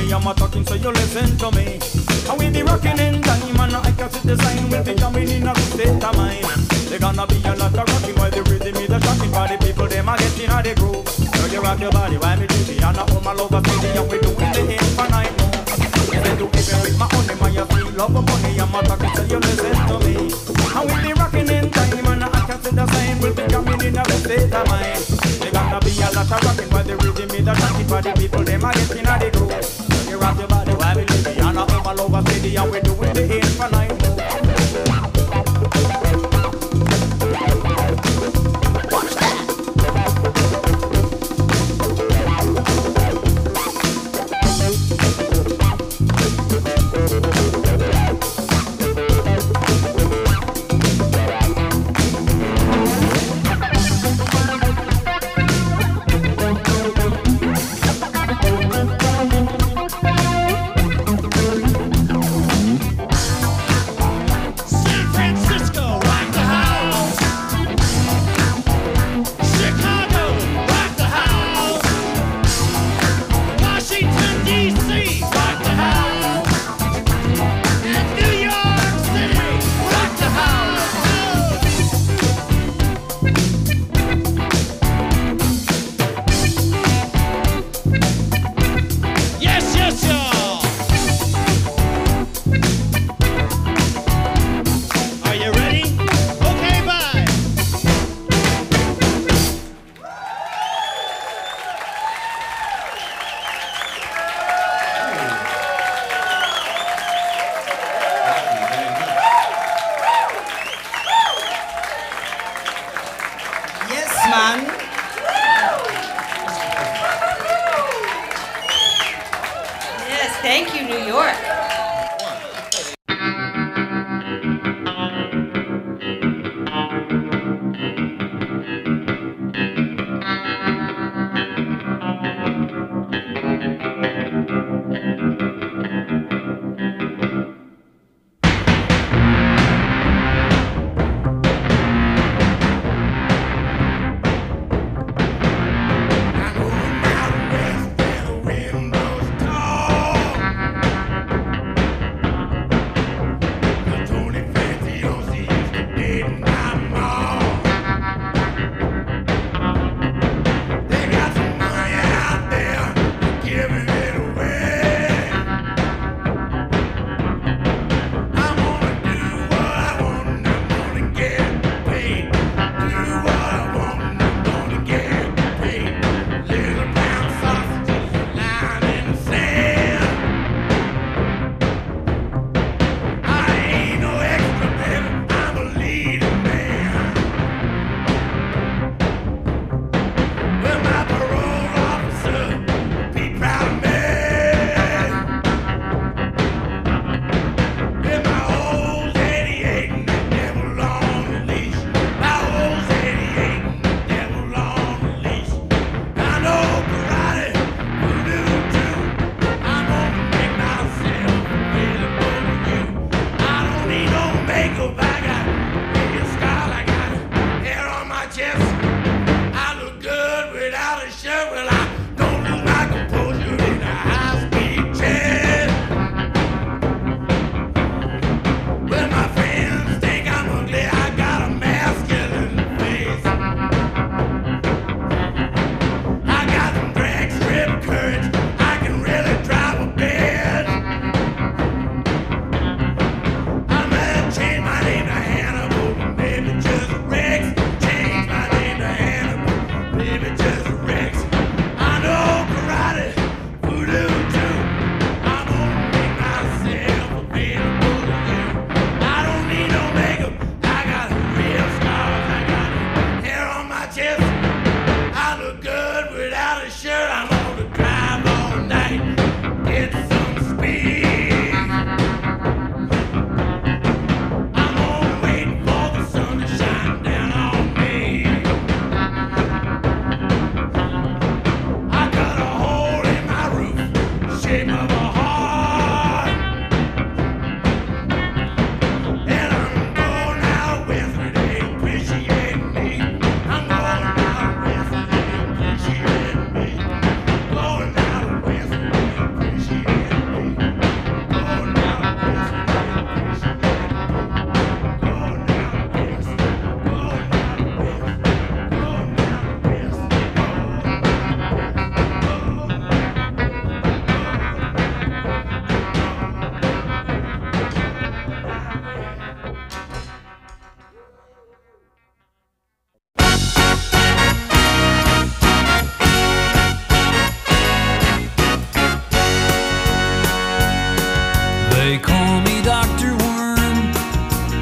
money I'm a talking, so you listen to me. And we be rocking in time, and I can see the sign. We'll be jumping in a good state of mind. They gonna be a lot of rocking while the rhythm is the shocking. For the people, them are getting out the groove. So you rock your body while me do the and all my love steady, and we doing the infinite move. Listen to even with my honey, my you feel love of money I'm a talking, so you listen to me. And we be rocking in time, and I can see the sign. We'll be jumping in a good state of mind. They gonna be a lot of rocking while the rhythm is the shocking. For the people, them are getting out the groove. So you rock your body while me do the and all my love steady, and we doing the infinite move.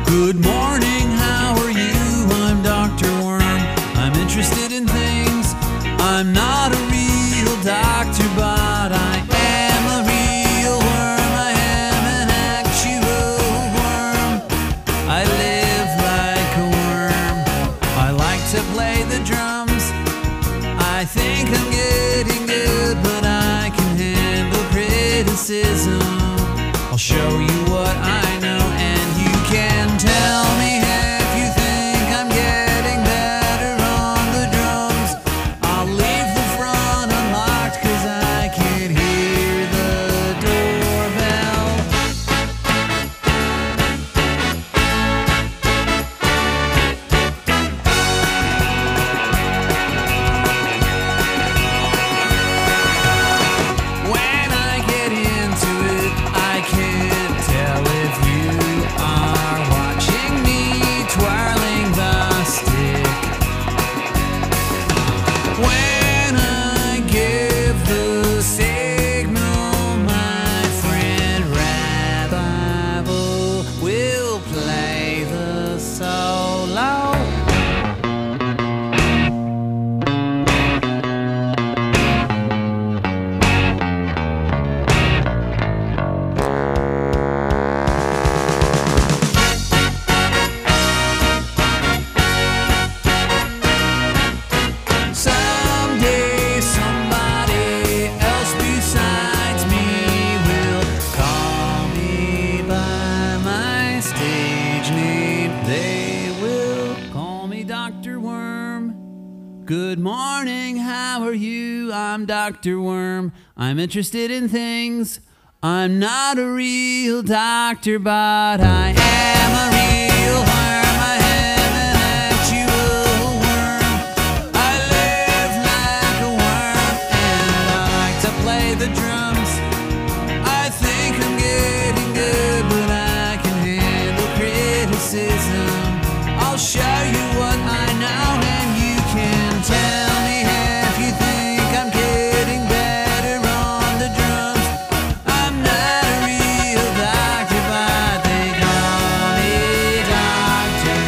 Good morning, how are you? I'm Dr. Worm. I'm interested in things. I'm not a real doctor, but I am a real worm. I am an actual worm. I live like a worm. I like to play the drums. I think I'm getting good, but I can handle criticism. I'll show you what I know, and you can tell me if you think I'm getting better on the drums. I'll leave the front unlocked, 'cause I can hear the doorbell. When I get into it, I can't tell if you are watching me twirling the stick. When I give the signal, my friend Rabbi will play the solo. Someday somebody else besides me will call me by my stage name. They will call me Dr. Worm. Good morning, how are you? I'm Dr. Worm. I'm interested in things. I'm not a real doctor, but I am a real worm. I am an actual worm. I live like a worm, and I like to play the drums. I think I'm getting good, but I can handle criticism. I'll show you what I know, and you can tell me if you think I'm getting better on the drums. I'm not a real doctor, but they call me Dr.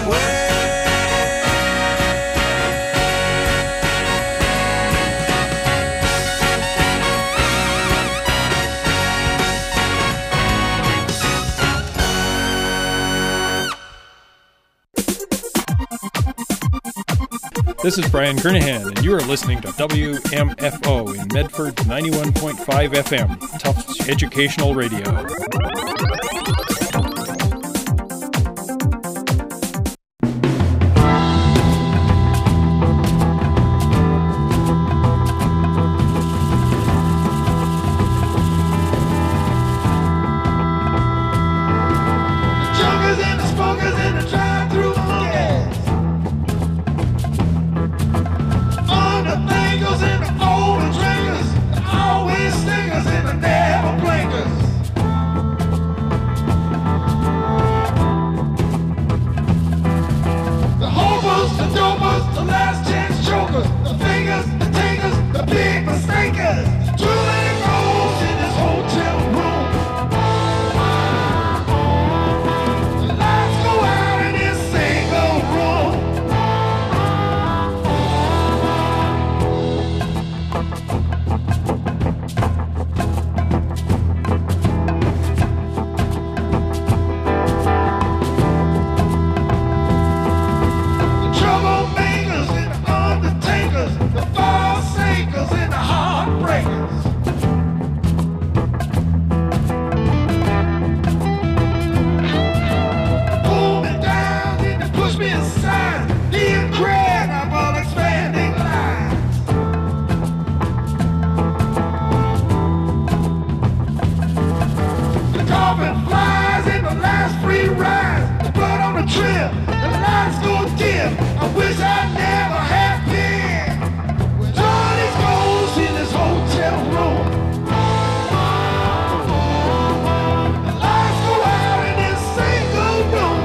This is Brian Kernahan, and you are listening to WMFO in Medford 91.5 FM, Tufts Educational Radio. Junkers and the smokers and the drive-through monkeys. Underthinkers and the old drinkers, the always stingers and the never blinkers. The hopers, the dopers, the last chance chokers, the fingers, the takers, the big mistakers. Too many rows in this hotel room. The lights go out in this single room. The troublemakers and the undertakers, the forsakers and the heartbreakers. Pull me down and they push me aside. The incredible expanding lines. The coffin flies in the last free ride. The blood on the trail, the lights go dim. I wish I never had been. With all these ghosts in this hotel room. The lights go out in this single room.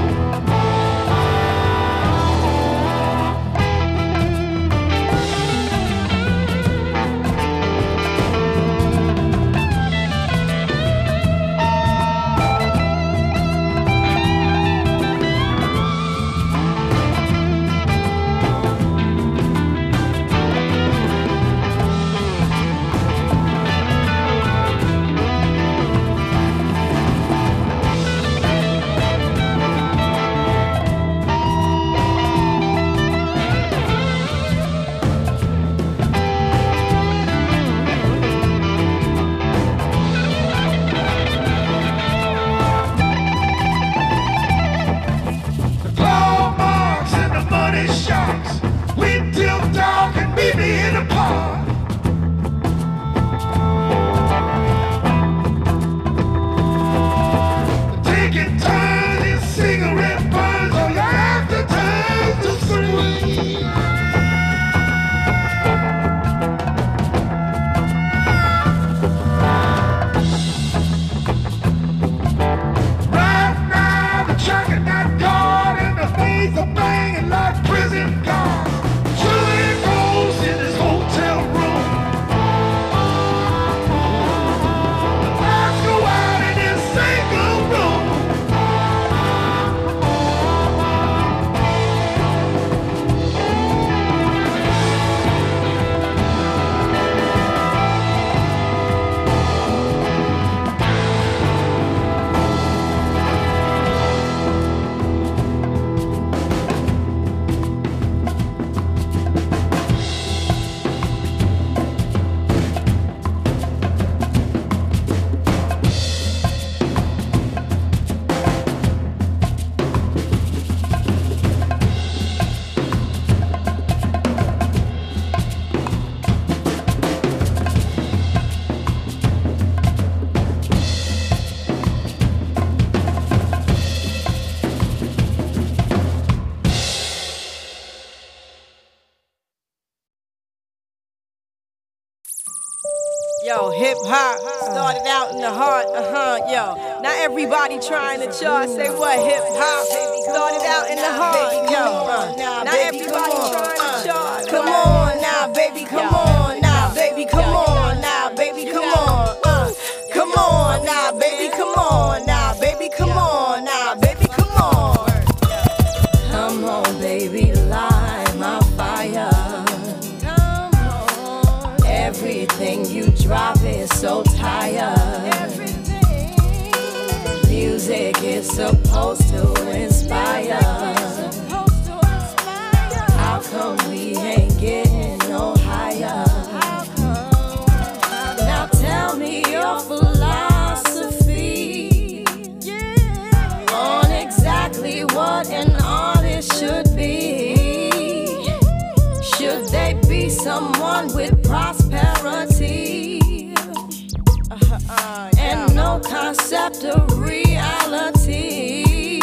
Yo, hip hop started out in the heart, yo. Now everybody trying to chart, say what? Hip hop started out in the heart, yo. Now everybody trying to chart. Come on now, baby, come on now, baby, come on now, baby, come on. Come on now, baby, come on now, baby, come on now, baby, come on. Come on, baby, light my fire. Everything you drop is so tired. Music is supposed to inspire. How come we ain't getting no higher? Now tell me your philosophy on exactly what an artist should be. Should they be someone with prosperity and no concept of reality?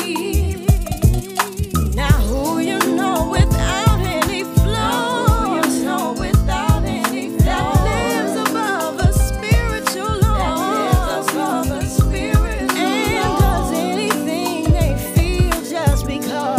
Now who you know without any flow, without any flow, that lives above a spiritual law, and does anything they feel just because.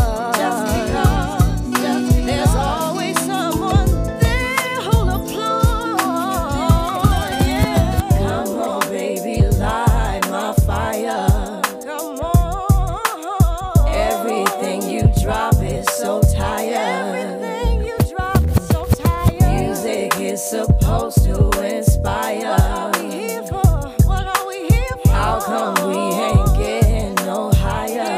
There's always someone there who'll applaud. Yeah. Come on, baby, light my fire. Come on. Everything you drop is so tired. Everything you drop is so tired. Music is supposed to inspire. What are we here for? How come we ain't getting no higher?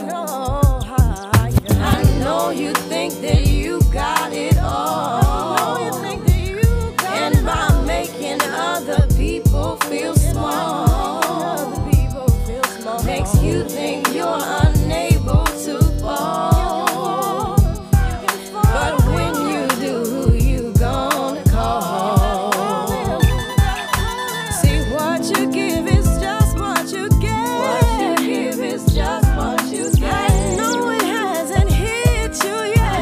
I know you think that you got it all, and by making other people feel small, makes you think you're unable to fall. But when you do, who you gonna call? See, what you give is just what you get. What you give is just what you get. I know it hasn't hit you yet.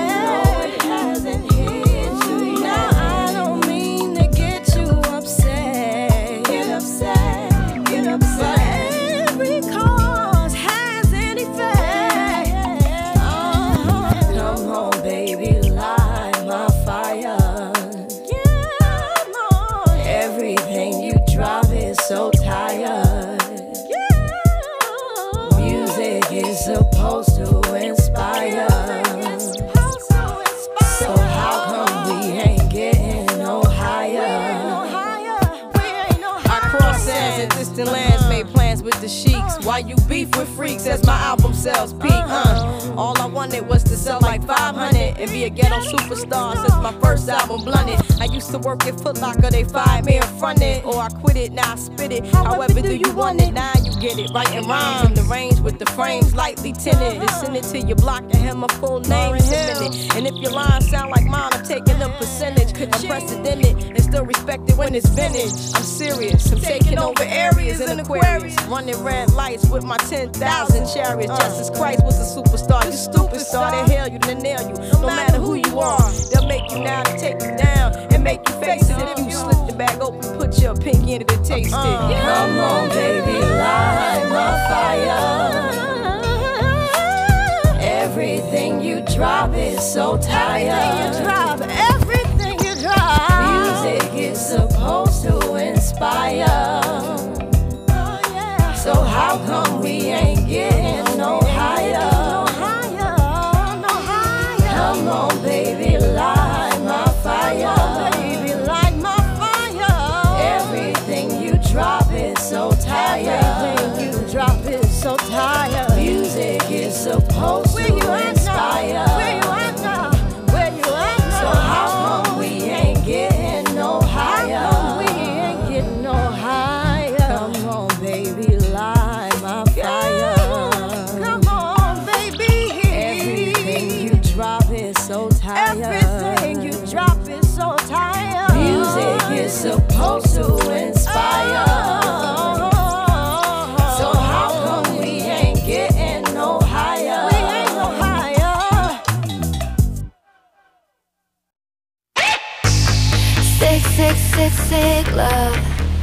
Now I don't mean to get you upset. But every cause has an effect. Come on, baby, light my fire. Everything you drop is so tired. Music is supposed to inspire. So how come we ain't getting no higher? I cross sands and distant lands, made plans with the sheiks. Why you beef with freaks as my album sells peak? All I wanted was to sell like 500 and be a ghetto superstar since my first album Blunted. I used to work at Foot Locker, they fired me in front it, or I quit it, now I spit it. However do you want it? Now you get it. Writing rhymes in the range with the frames lightly tinted. And send it to your block and have my full name submitted. And if your lines sound like mine, I'm taking a percentage. Unprecedented and still respected when it's vintage. I'm serious, I'm taking over areas in Aquarius, running red lights with my 10,000 chariots. Jesus Christ was a superstar, you stupid star. They hail you, they nail you, no matter who you are. They'll make you now, they take you down and make you face it. If you slip the bag open, put your pinky in it to taste it. Come on, baby, light my fire. Everything you drop is so tired. Everything you drop. Music is supposed to inspire. So how come we ain't getting no higher? Come on, baby, light my fire. Everything you drop is so tired. Music is supposed to inspire. So how come we ain't getting no higher? Come on, baby, light my fire. Come on, baby. Everything you drop is so tired. Music is supposed to inspire. So how come we ain't getting no higher? Sick love.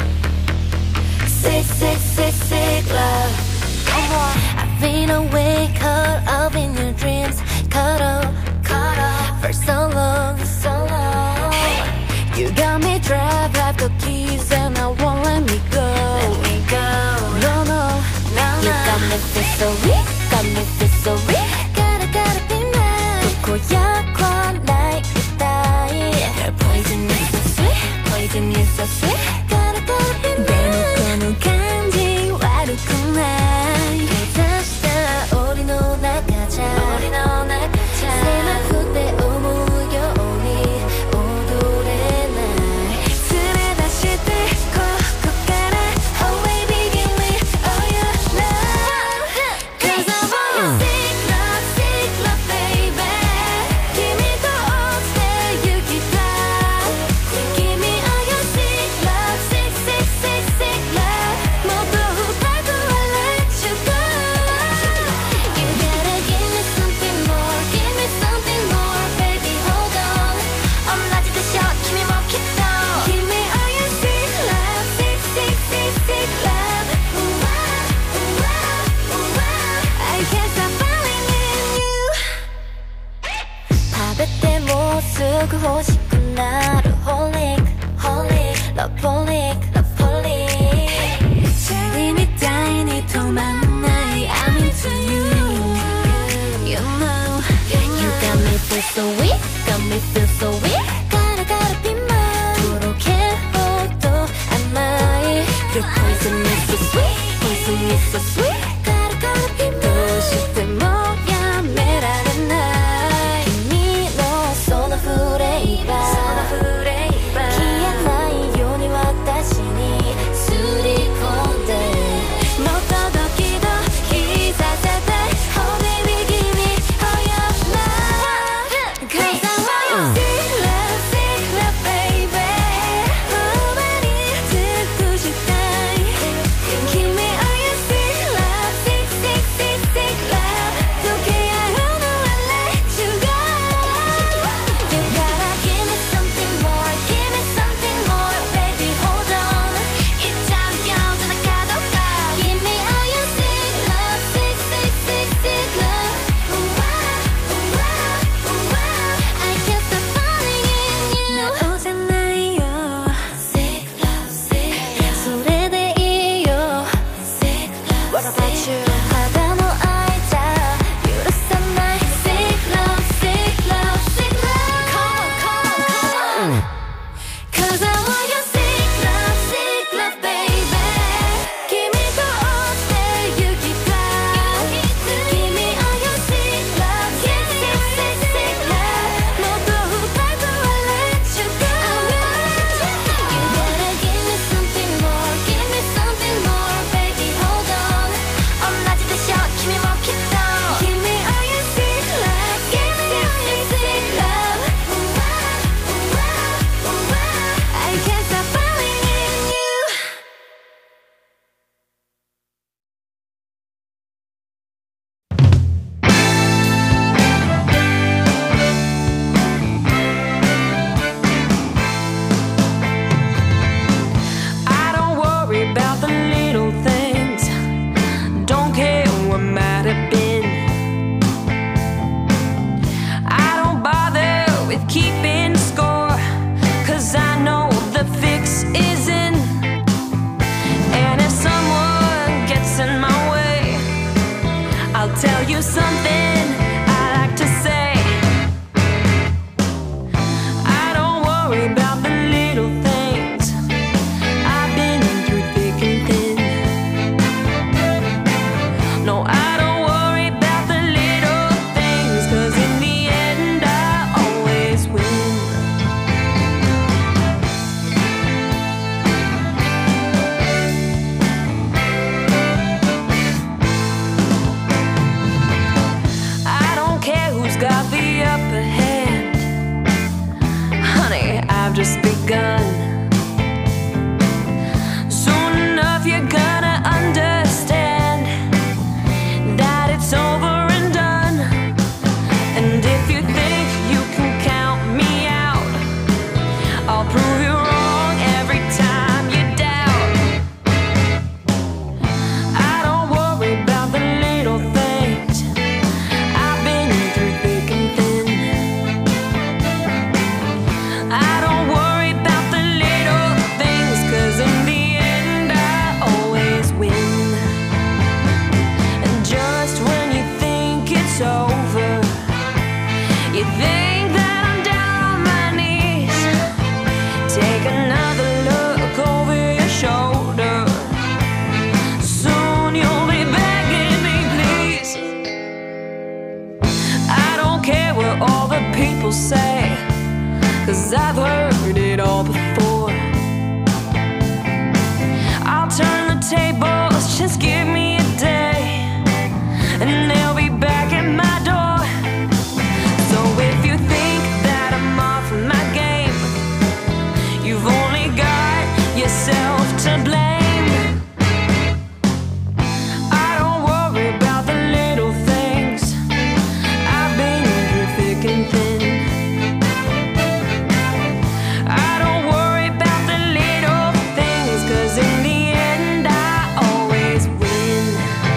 sick, sick, sick, sick love. I've been away, caught up in your dreams, caught up for so long, so long. You got me trapped, I've got keys and I won't let me go. No, no, no, you got me feel so weak, got me feel so weak. Gotta be mine. 고약 one night goodbye. Your poison is so sweet, poison is so sweet. Gotta be mine. 대놓고는 간지 와르구나. 다시다 우리 놀아가자. 새만 그때 오무여 오니 오도래 날. 술에 다시 들고 걷가라. Oh baby give me all your love. 'Cause I want you sick love baby. Give me the old stay you keep love. Give me all your sick love, sick, sick, sick, sick love. 모두 밟고 I let you go. You gotta give me something more, baby hold on. 엄라지도 shot, give me more kick down. Give me all your sick love, sick, sick, sick, sick love. Ooh, ah, ooh, ah, ooh, ah. I can't stop falling in you. 밥에 때 못 쓰고 싶고 나를 holic, loveholic. 재림이 따윈이 도망나이 I'm into you. You know, you got me feel so weak, got me feel so weak. Gotta be mine. 도로개호도 안마이. Your poison is so sweet, poison is so sweet. Gotta be mine. 도시 때 뭐야 매라는 날.君のその触れば消えないように私にすり込んでもっとドキドキさせて Oh baby give me all your love. 'Cause I want you sick love baby. 많이 듣고 싶다. Give me all your sick love, sick, sick, sick, sick love. Don't care, I don't know I let you go. You gotta give me something more, baby hold on. 입장경 전화가도 가. Give me all your sick love, sick, sick, sick, sick love. Ooh, ah, ooh, ah, ooh, ah. I can't stop falling in you. 나 오잖아요. Sick love. 술에 대이요. Sick love. What about you? 하다 너 알자. You're the sunlight. Sick love, sick love, sick love. Come on. 'Cause I want your sick love, baby. Give me the old stay you keep love. Give me all your sick love, sick, sick, sick, sick love. 모두 밟고 I let you go. You gotta give me something more, baby hold on. 엄라지도 shot, give me more kick down. Give me all your sick love, sick, sick, sick, sick love. Ooh, ah, ooh, ah, ooh, ah. I can't stop falling in you. I don't worry about the little things. Don't care what might have been. I don't bother with keeping score, 'cause I know the fix is in. And if someone gets in my way, I'll tell you something I like to say. I don't worry about the little things. I've been through thick and thin. No, I don't worry about the little things, 'cause in the end I always win. I it's over. You think that I'm down on my knees? Take another look over your shoulder. Soon you'll be begging me, please. I don't care what all the people say, 'cause I've heard it all before. I'll turn the tables, just give me a day, and they'll be back at my door. So if you think that I'm off my game, you've only got yourself to blame. I don't worry about the little things. I've been through thick and thin. I don't worry about the little things, 'cause in the end I always win.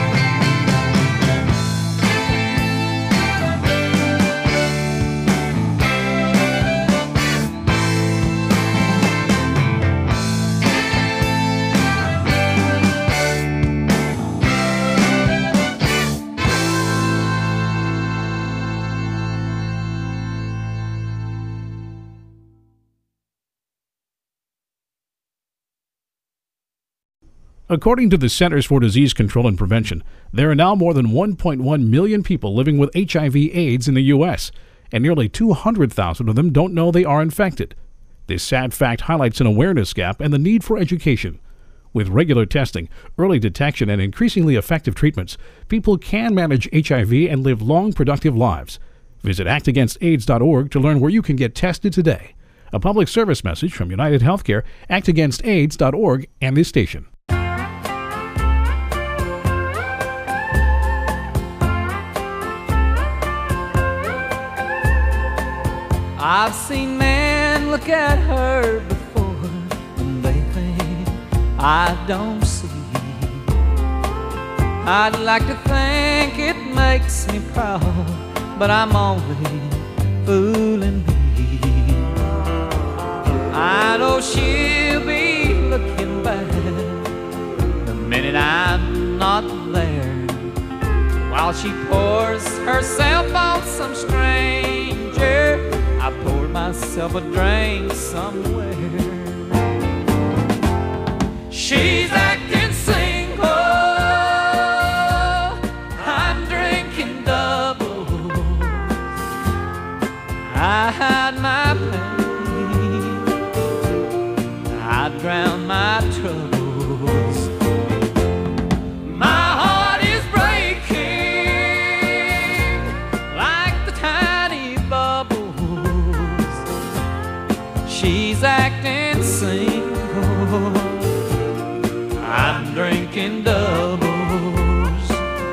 According to the Centers for Disease Control and Prevention, there are now more than 1.1 million people living with HIV/AIDS in the U.S., and nearly 200,000 of them don't know they are infected. This sad fact highlights an awareness gap and the need for education. With regular testing, early detection, and increasingly effective treatments, people can manage HIV and live long, productive lives. Visit actagainstaids.org to learn where you can get tested today. A public service message from United Healthcare, actagainstaids.org, and this station. I've seen men look at her before and they think I don't see. I'd like to think it makes me proud, but I'm only fooling me. I know she'll be looking back the minute I'm not there, while she pours herself on some stranger. I poured myself a drink somewhere. She's acting single, I'm drinking double. I hide my pain, I drown my troubles. My heart is breaking like the tiny bubbles. She's acting single, I'm drinking doubles.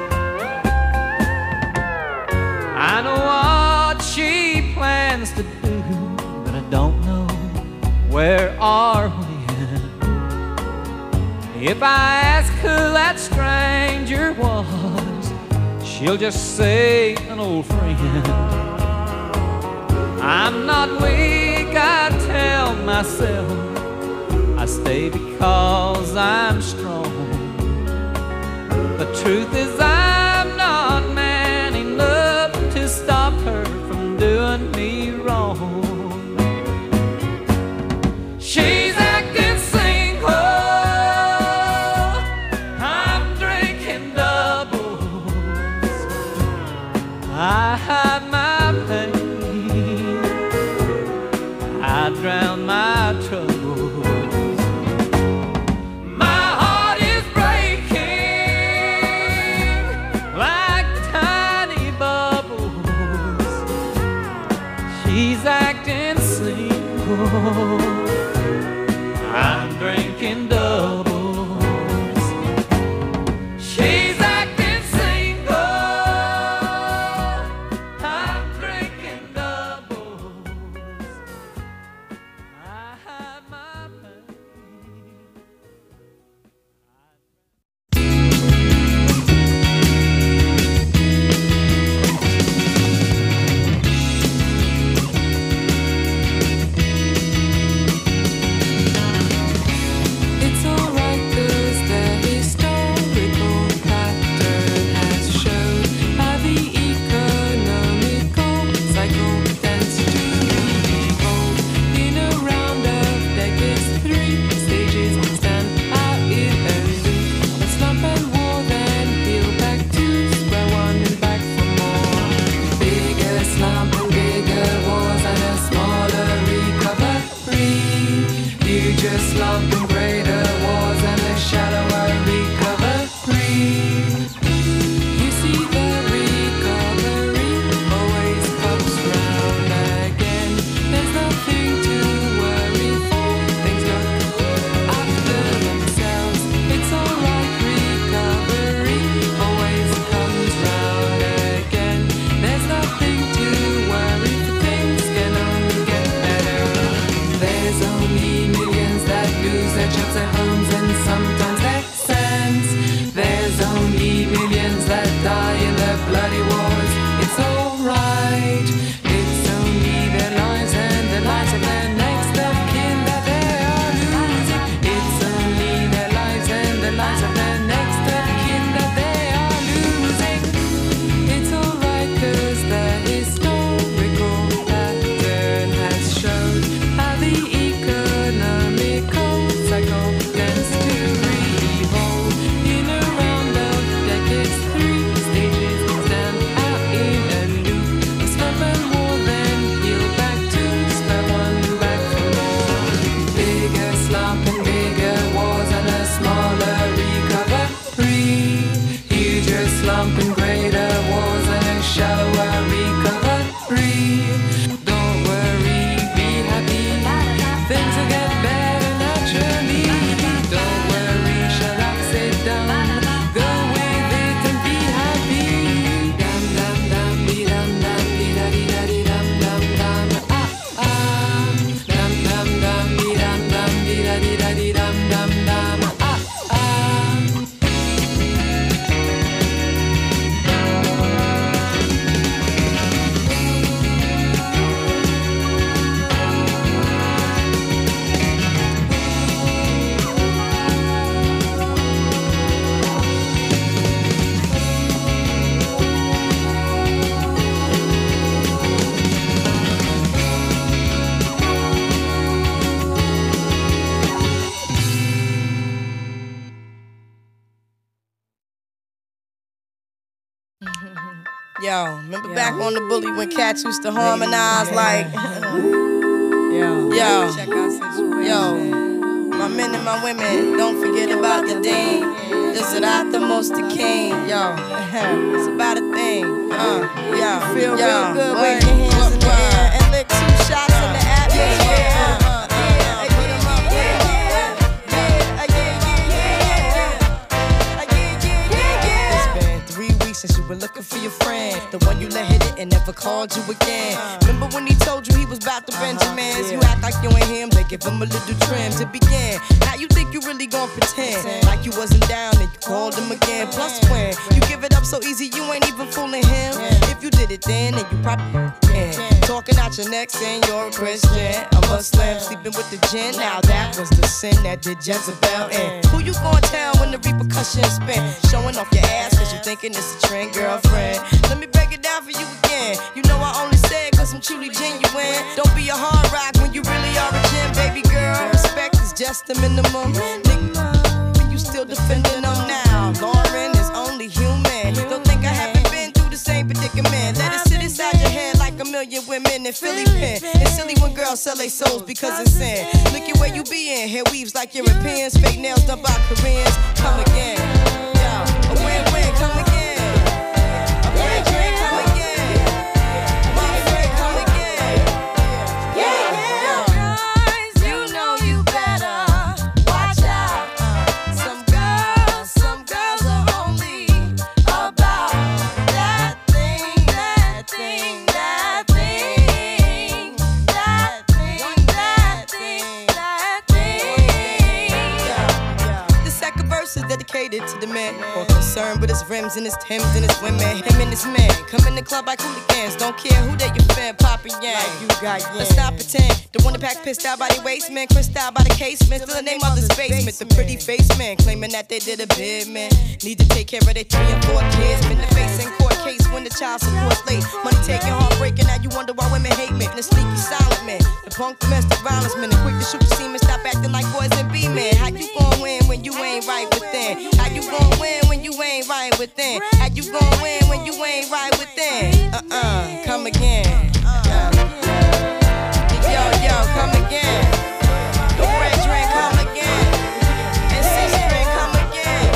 I know what she plans to do, but I don't know where or when. If I ask who that stranger was, she'll just say an old friend. I'm not weak, I tell myself. I stay because I'm strong. The truth is I'm not man enough to stop her from doing me wrong. She's acting single, I'm drinking doubles. I hide my pain, I drown my troubles. My heart is breaking like tiny bubbles. She's acting single, I'm drinking doubles. She's acting single, I'm drinking doubles. I hide my pain. It's alright. Yo, remember back on the bully when cats used to harmonize like, yo, my men and my women, don't forget about the dean. This is not the most the king, yo. It's about a thing, yo. Feel real good, wave your hands in the air and lick 2 shots in the atmosphere. Since you were looking for your friend, the one you let hit it and never called you again. Remember when he told you he was about to Benjamins? You act like you ain't him, they give him a little trim to begin. Now you think you really gon' pretend like you wasn't down and you called him again. Plus when you give it up so easy, you ain't even fooling him. If you did it then you probably can. Talking out your neck saying you're a Christian, a Muslim, sleeping with the jinn. Now that was the sin that did Jezebel in. Who you gon' tell when the repercussions spin? Showing off your ass cause you thinking it's a trend, girlfriend. Let me break it down for you again. You know I only say it cause I'm truly genuine. Don't be a hard rock when you really are a gem, baby girl. Respect is just the minimum. Nigga, you still defending them now. Lauren is only human. Don't think I haven't been through the same predicament. Let it sit inside your head like a million women in Philly pen. It's silly when girls sell their souls because it's sin. Look at where you be in. Hair weaves like Europeans. Fake nails done by Koreans. Come again. Yeah, a win-win. Come again. Dedicated to the man, more concerned with his rims and his Timbs and his women. Him and his man come in the club like hooligans. Don't care who they your fan, Papa Yang. Like you got yang. Let's stop pretend. The one that pack pissed out by the waist, man. Crissed out by the casement. Still the name of this basement. The pretty face man claiming that they did a bid, man. Need to take care of their 3 and 4 kids. Been the face in court case when the child support's late. Money taking, heartbreaking. Now you wonder why women hate me. The sneaky silent man, the punk domestic violence man, the quick to shoot the semen. Stop acting like boys and be men. How you gon' win when you ain't right within? How you gon' win when you ain't right within? How you gon' win when you ain't right within? Come again. Yo, come again. The red drink, come again. And 6 drink, come again.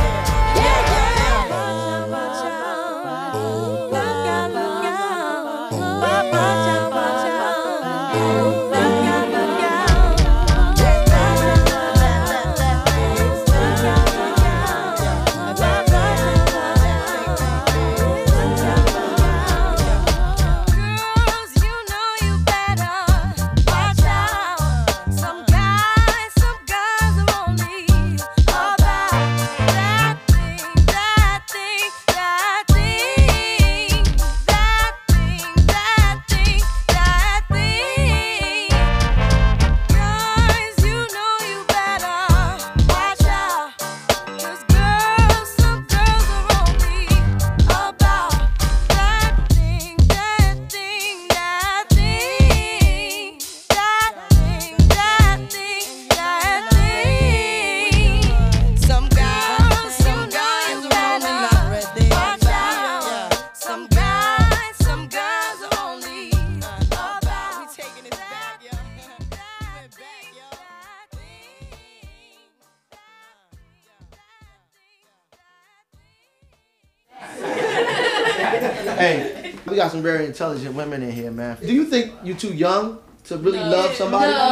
Hey, we got some very intelligent women in here, man. Do you think you're too young to really love somebody? No.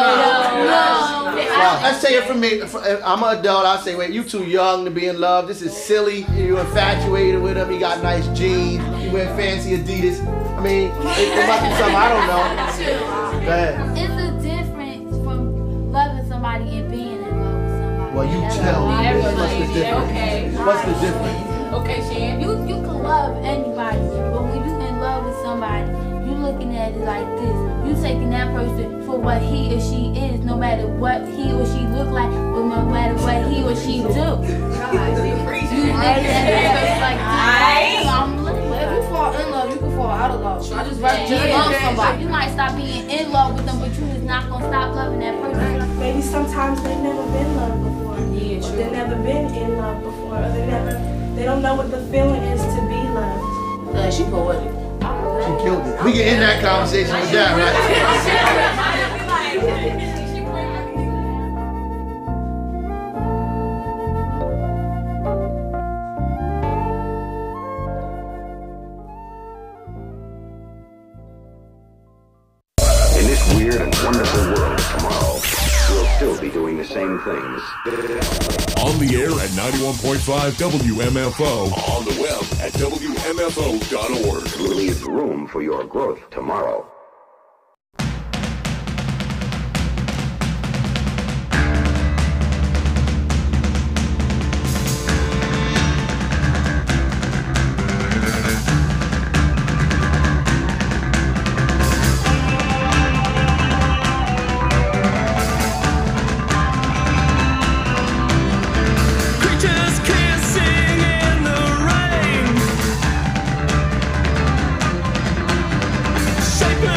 Well, let's say it for me. I'm an adult. I say, wait, you too young to be in love. This is silly. You infatuated with him. He got nice jeans. You wear fancy Adidas. I mean, it must be something I don't know. Go ahead. It's a difference from loving somebody and being in love with somebody. Well, you tell me. What's the difference? Okay. What's the difference? Okay, Shan. You can love anybody, but when you in love with somebody, you looking at it like this. You taking that person for what he or she is, no matter what he or she look like, or no matter what he or she do. You looking at that person like this. If you fall in love, you can fall out of love. So I just love somebody. You might stop being in love with them, but you is not gonna stop loving that person. Maybe sometimes they've never been loved before. Yeah, true. They've never been in love before, or they don't know what the feeling is to be loved. Yeah, she poetic. She killed it. We can end that conversation with that, right? In this weird and wonderful world of tomorrow, we'll still be doing the same things. On the air at 91.5 WMFO. On the web at WMFO.org. Leave room for your growth tomorrow. Shaping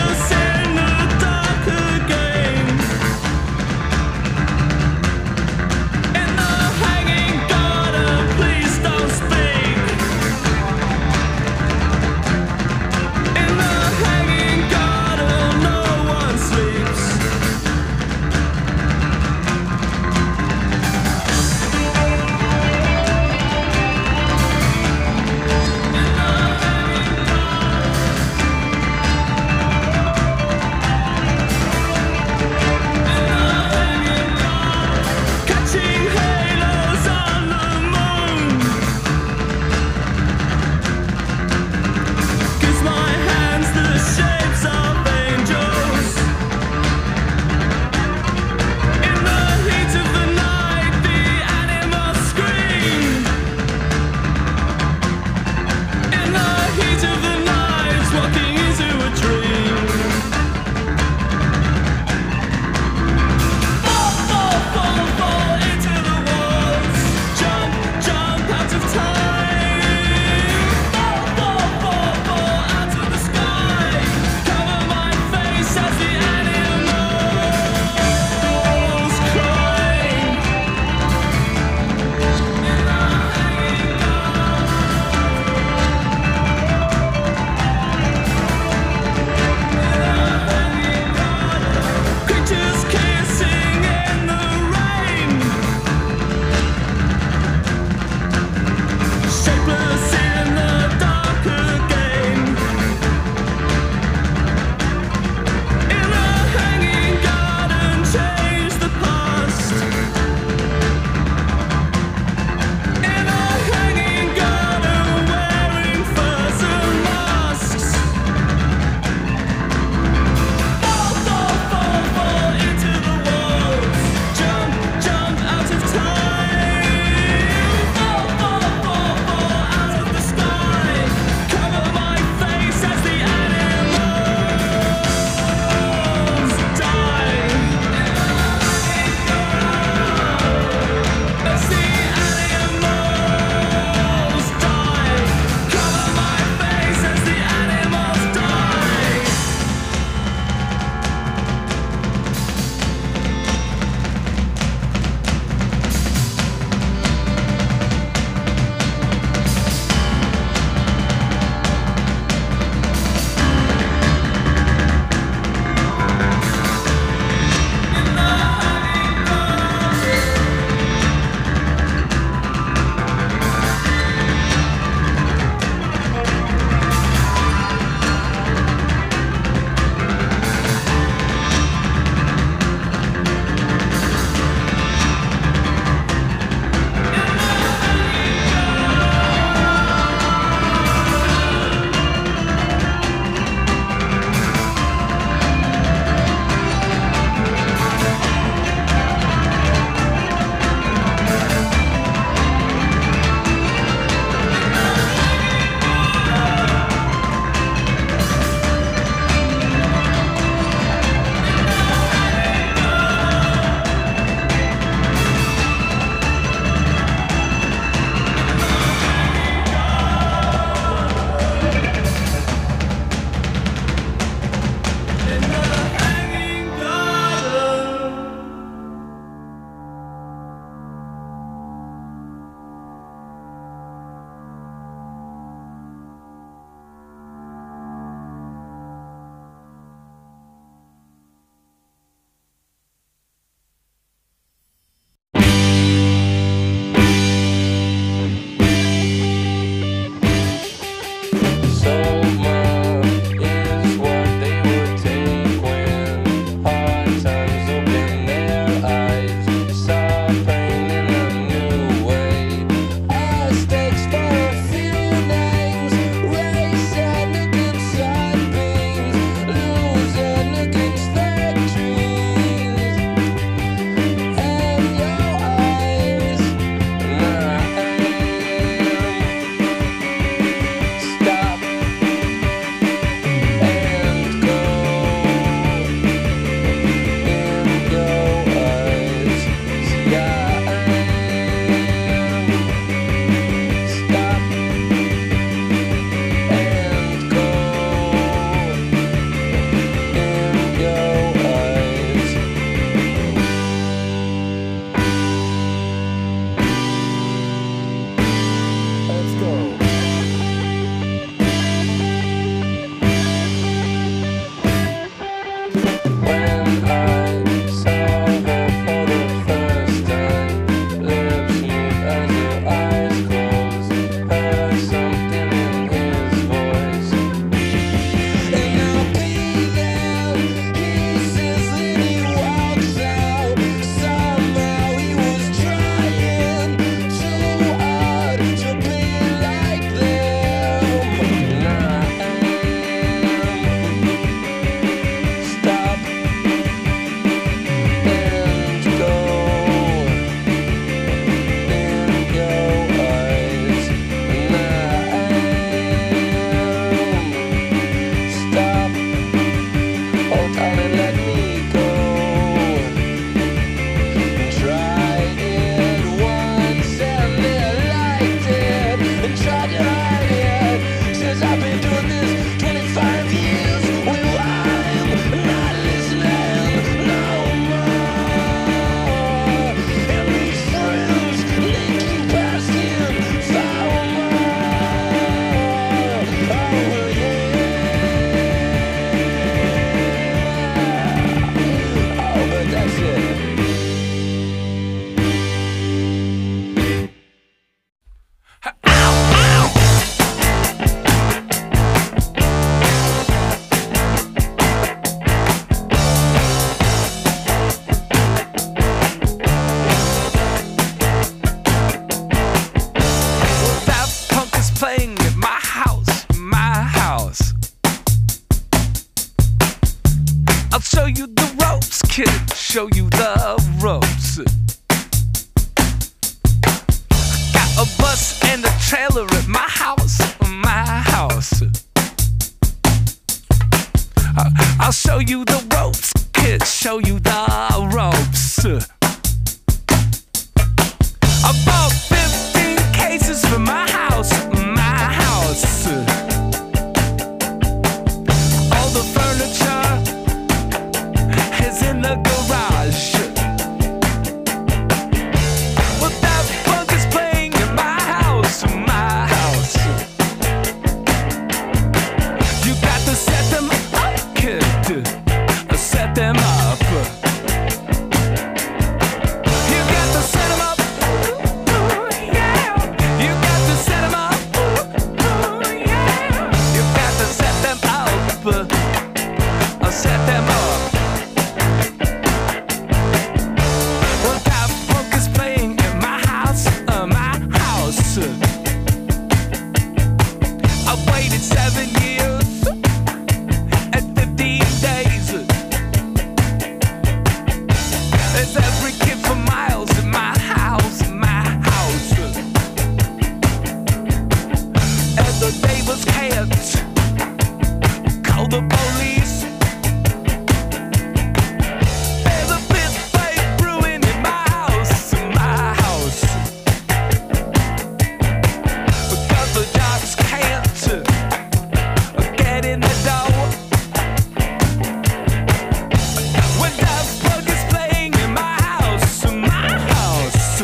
I'll show you the ropes, kid. Show you the ropes. Got a bus and a trailer at my house, my house. I'll show you the ropes, kid. Show you the ropes. I bought 15 cases for my house, my house. All the furniture is in the garage. Well, that bug is playing in my house, my house. You got to set them up, kid. Set them up. You got to set them up. Yeah. You got to set them up. Yeah. You got to set them up. Set them up. Well, that funk is playing in my house, my house. I've waited 7 years and 15 days. There's every kid for miles in my house, my house. And the neighbors can't call the police. There's a fist fight brewing in my house, my house. Because the jocks can't get in the door. When that bug is playing in my house, my house.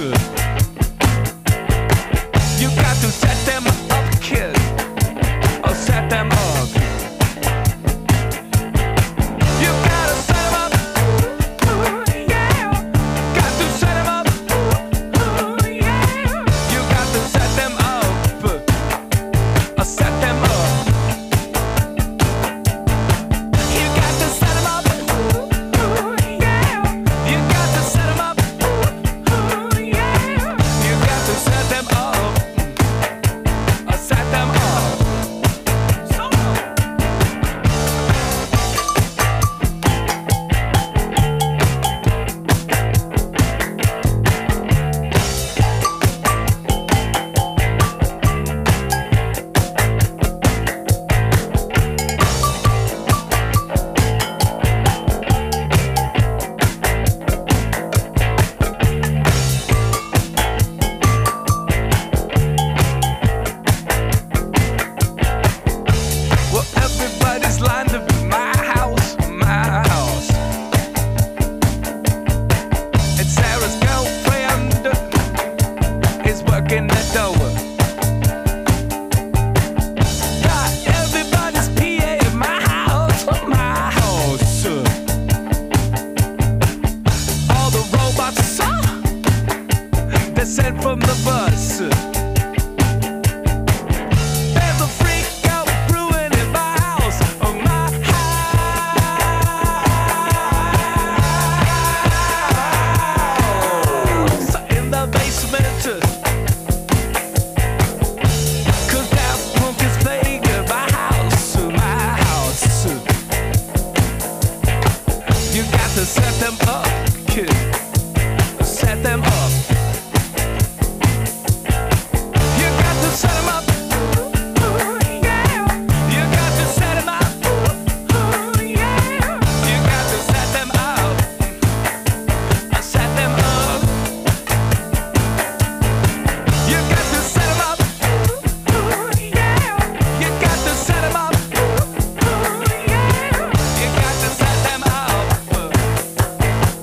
You got to set them up, kid. Or set them up. You gotta set them up. Yeah. Got to set them up. Yeah. You got to set them up. Or set them up. You got to set them up. Yeah. You got to set them up. Yeah. You got to set them up. Or set them up. Well, everybody's lined up in my house, my house. And Sarah's girlfriend is working the door. Got everybody's PA in my house, my house. All the robots they're sent from the bus. There's a freak out brewing in my house, my house. In the basement, 'cause that punk is playing in my house, my house. You got to set them up, kid. Set them up. You got to set them up. Yeah. You got to set them up. Yeah. You got to set them up. Set them up. You got to set them up. Yeah. You got to set them up. Yeah. You got to set them up.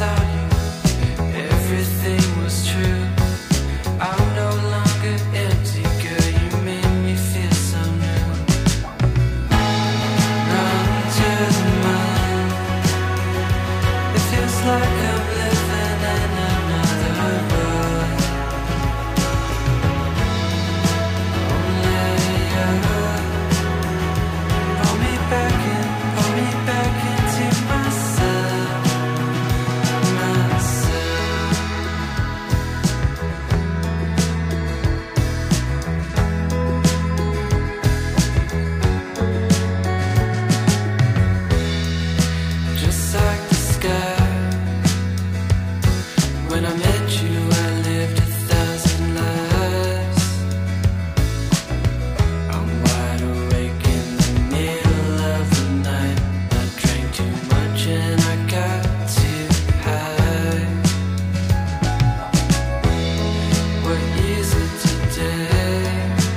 without you, everything was true. I'm no longer empty, girl, you made me feel so new. Run to the mind, it feels like I'm living in another world. Only you pull me back into myself, just like the sky. When I met you, I lived 1,000 lives. I'm wide awake in the middle of the night. I drank too much and I got too high. What is it today?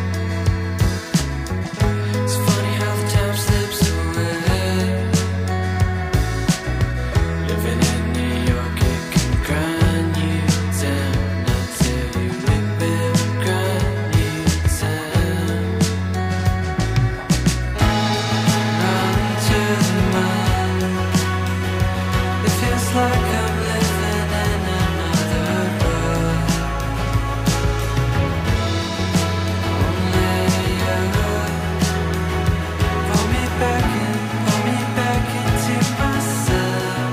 It's funny how the time slips away. Living in New York, it can grind you down. I tell you, it will grind you down. Run to the mind, it feels like I'm living in another world. Only you pull me back into myself.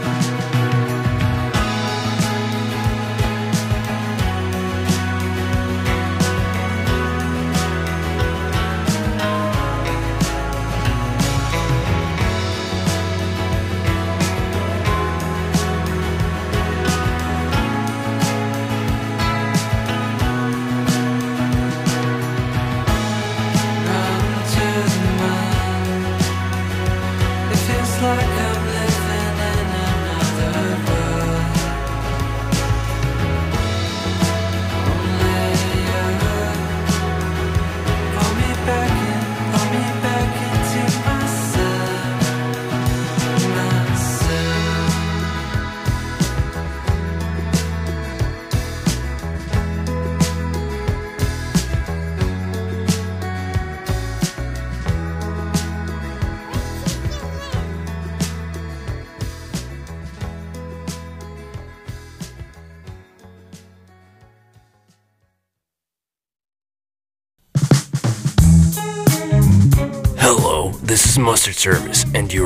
Run to the mind, it feels like I'm living in another world. Only you pull me back into myself. Hello, this is Mustard Service, and you're